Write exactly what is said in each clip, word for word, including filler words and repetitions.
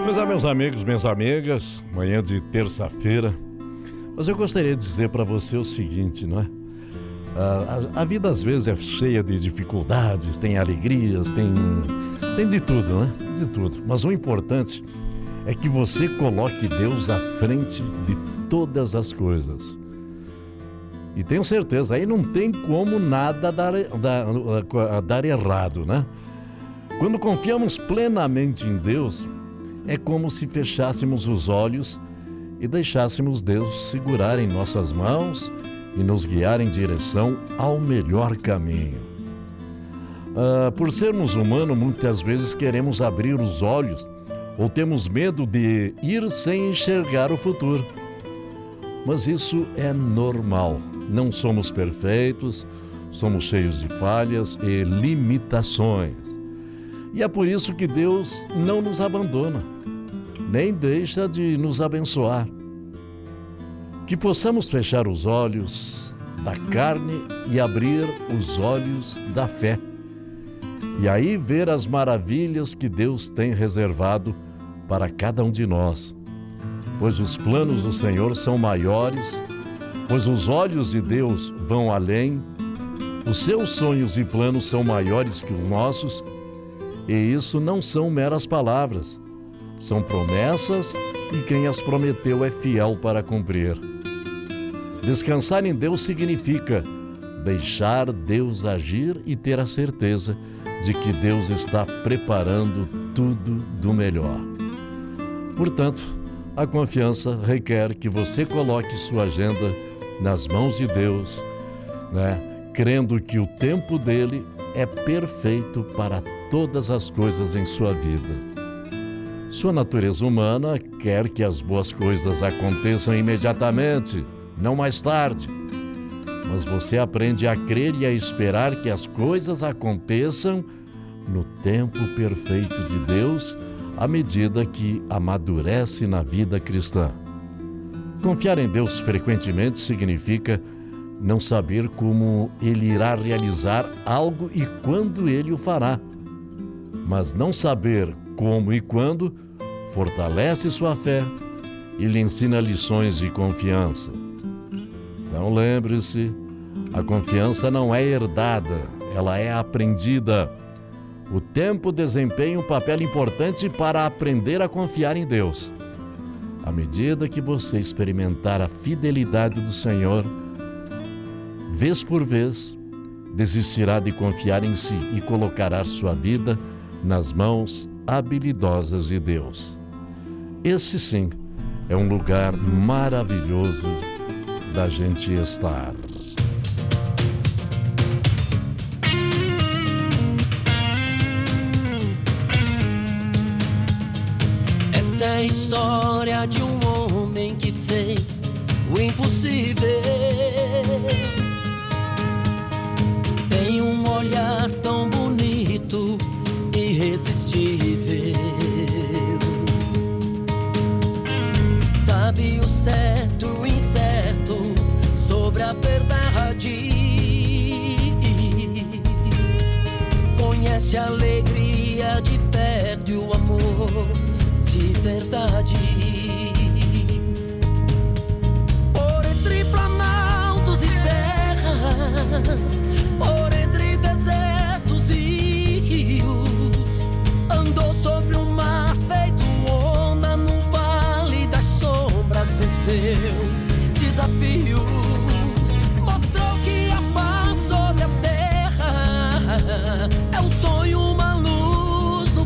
Começar, meus amigos, minhas amigas, manhã de terça-feira. Mas eu gostaria de dizer para você o seguinte, não é? A, a, a vida às vezes é cheia de dificuldades, tem alegrias, tem, tem de tudo, né? De tudo. Mas o importante é que você coloque Deus à frente de todas as coisas. E tenho certeza, aí não tem como nada dar, dar, dar errado, né? Quando confiamos plenamente em Deus, é como se fechássemos os olhos e deixássemos Deus segurar em nossas mãos e nos guiar em direção ao melhor caminho. Ah, por sermos humanos, muitas vezes queremos abrir os olhos ou temos medo de ir sem enxergar o futuro. Mas isso é normal. Não somos perfeitos, somos cheios de falhas e limitações. E é por isso que Deus não nos abandona, nem deixa de nos abençoar. Que possamos fechar os olhos da carne e abrir os olhos da fé. E aí ver as maravilhas que Deus tem reservado para cada um de nós. Pois os planos do Senhor são maiores, pois os olhos de Deus vão além, os seus sonhos e planos são maiores que os nossos, e isso não são meras palavras, são promessas e quem as prometeu é fiel para cumprir. Descansar em Deus significa deixar Deus agir e ter a certeza de que Deus está preparando tudo do melhor. Portanto, a confiança requer que você coloque sua agenda nas mãos de Deus, né? Crendo que o tempo dele é perfeito para todas as coisas em sua vida. Sua natureza humana quer que as boas coisas aconteçam imediatamente, não mais tarde. Mas você aprende a crer e a esperar que as coisas aconteçam no tempo perfeito de Deus, à medida que amadurece na vida cristã. Confiar em Deus frequentemente significa não saber como Ele irá realizar algo e quando Ele o fará. Mas não saber como e quando fortalece sua fé e lhe ensina lições de confiança. Então lembre-se, a confiança não é herdada, ela é aprendida. O tempo desempenha um papel importante para aprender a confiar em Deus. À medida que você experimentar a fidelidade do Senhor, vez por vez, desistirá de confiar em si e colocará sua vida nas mãos habilidosas de Deus. Esse sim é um lugar maravilhoso da gente estar. Essa é a história de um homem que fez o impossível. Tem um olhar tão bonito, irresistível. Sabe o certo e o incerto sobre a verdade. Conhece a alegria de perto e o amor de verdade. Por entre planaltos e serras, por entre desertos e rios, andou sobre o mar feito onda, no vale das sombras venceu desafios, mostrou que a paz sobre a terra é um sonho, uma luz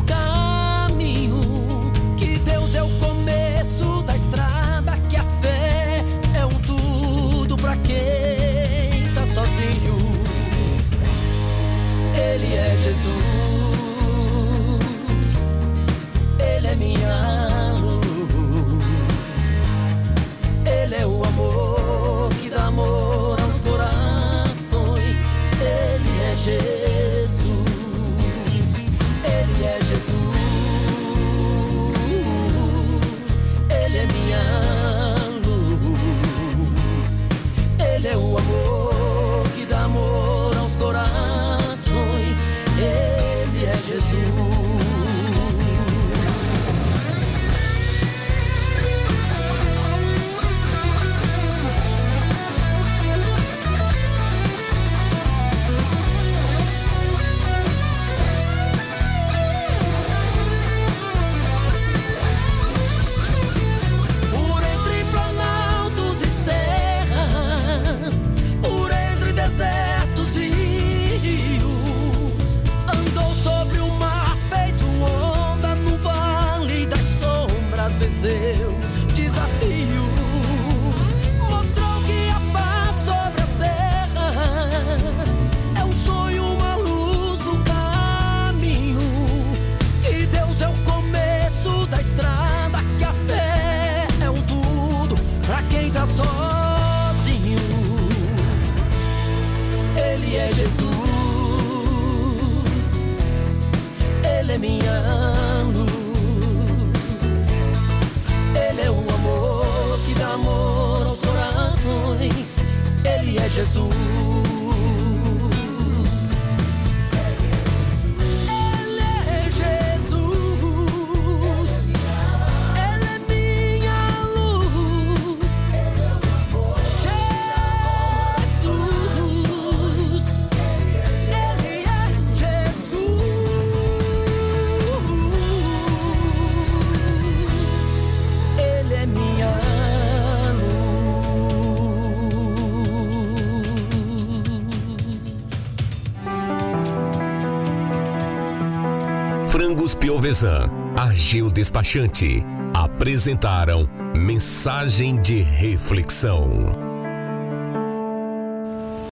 venceu desafios, mostrou que a paz sobre a terra é um sonho, uma luz no caminho, que Deus é o começo da estrada, que a fé é um tudo pra quem tá sozinho. Ele é Jesus, Ele é minha luz, Ele é o amor que dá amor aos corações. Ele é Jesus. Ele é Jesus. Ele é minha luz. Jesus. Ele é Jesus. Ele é minha Frangos Piovesan, Ageu Despachante, apresentaram Mensagem de Reflexão.